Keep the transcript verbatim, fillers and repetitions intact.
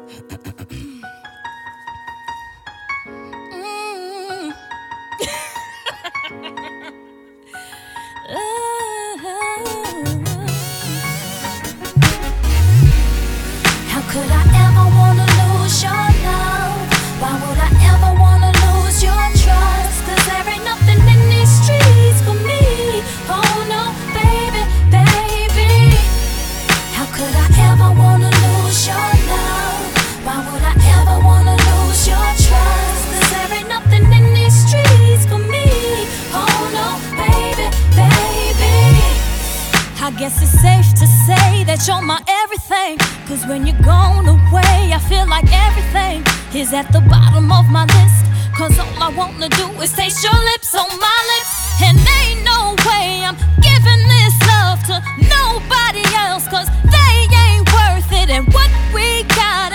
Mm. How could I ever wanna lose your love? Why would I ever wanna lose your trust? Cause there ain't nothing in these streets for me. Oh no, baby, baby. How could I ever wanna lose your love? Why would I ever wanna lose your trust? Cause there ain't nothing in these streets for me. Oh no, baby, baby. I guess it's safe to say that you're my everything. Cause when you're gone away, I feel like everything is at the bottom of my list. Cause all I wanna do is taste your lips on my lips. And ain't